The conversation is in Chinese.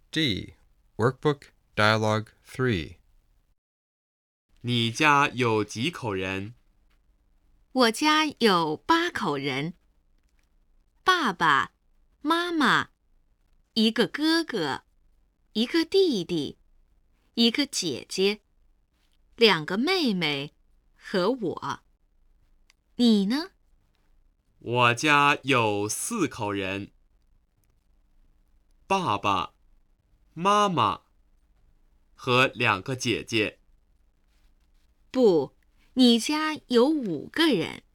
D. Workbook Dialogue 3. 你家有几口人？ 我家有8口人，爸爸妈妈，一个哥哥，一个弟弟，一个姐姐，2个妹妹和我。你呢？ 我家有4口人，爸爸妈妈和2个姐姐。 不，你家有5个人。